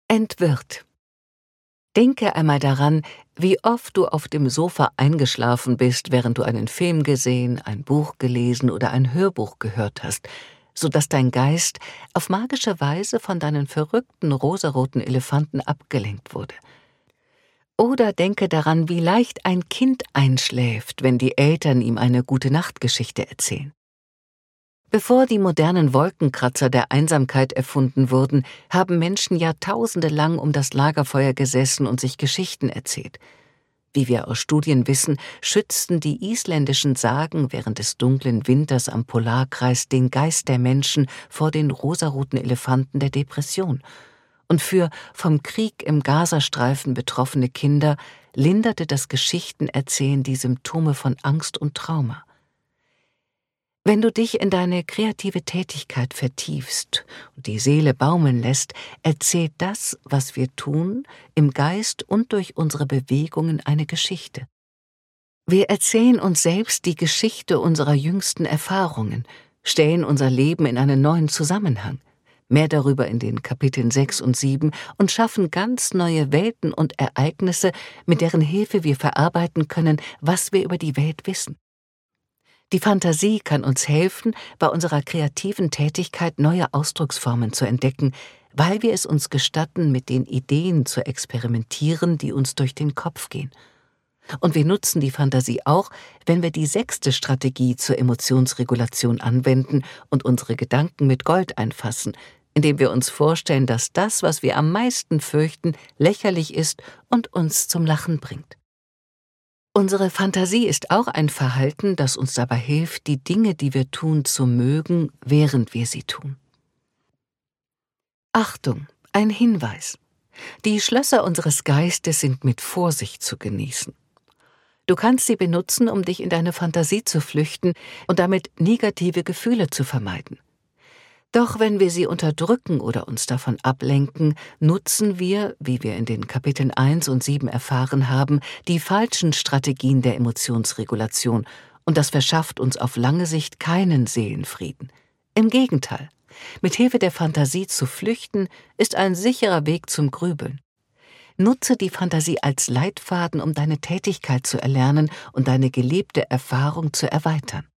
Entwirrt. Denke einmal daran, wie oft du auf dem Sofa eingeschlafen bist, während du einen Film gesehen, ein Buch gelesen oder ein Hörbuch gehört hast, sodass dein Geist auf magische Weise von deinen verrückten rosaroten Elefanten abgelenkt wurde. Oder denke daran, wie leicht ein Kind einschläft, wenn die Eltern ihm eine Gute-Nacht-Geschichte erzählen. Bevor die modernen Wolkenkratzer der Einsamkeit erfunden wurden, haben Menschen Jahrtausende lang um das Lagerfeuer gesessen und sich Geschichten erzählt. Wie wir aus Studien wissen, schützten die isländischen Sagen während des dunklen Winters am Polarkreis den Geist der Menschen vor den rosaroten Elefanten der Depression. Und für vom Krieg im Gazastreifen betroffene Kinder linderte das Geschichtenerzählen die Symptome von Angst und Trauma. Wenn du dich in deine kreative Tätigkeit vertiefst und die Seele baumeln lässt, erzählt das, was wir tun, im Geist und durch unsere Bewegungen eine Geschichte. Wir erzählen uns selbst die Geschichte unserer jüngsten Erfahrungen, stellen unser Leben in einen neuen Zusammenhang. Mehr darüber in den Kapiteln 6 und 7 und schaffen ganz neue Welten und Ereignisse, mit deren Hilfe wir verarbeiten können, was wir über die Welt wissen. Die Fantasie kann uns helfen, bei unserer kreativen Tätigkeit neue Ausdrucksformen zu entdecken, weil wir es uns gestatten, mit den Ideen zu experimentieren, die uns durch den Kopf gehen. Und wir nutzen die Fantasie auch, wenn wir die 6. Strategie zur Emotionsregulation anwenden und unsere Gedanken mit Gold einfassen, indem wir uns vorstellen, dass das, was wir am meisten fürchten, lächerlich ist und uns zum Lachen bringt. Unsere Fantasie ist auch ein Verhalten, das uns dabei hilft, die Dinge, die wir tun, zu mögen, während wir sie tun. Achtung, ein Hinweis. Die Schlösser unseres Geistes sind mit Vorsicht zu genießen. Du kannst sie benutzen, um dich in deine Fantasie zu flüchten und damit negative Gefühle zu vermeiden. Doch wenn wir sie unterdrücken oder uns davon ablenken, nutzen wir, wie wir in den Kapiteln 1 und 7 erfahren haben, die falschen Strategien der Emotionsregulation, und das verschafft uns auf lange Sicht keinen Seelenfrieden. Im Gegenteil, mit Hilfe der Fantasie zu flüchten, ist ein sicherer Weg zum Grübeln. Nutze die Fantasie als Leitfaden, um deine Tätigkeit zu erlernen und deine gelebte Erfahrung zu erweitern.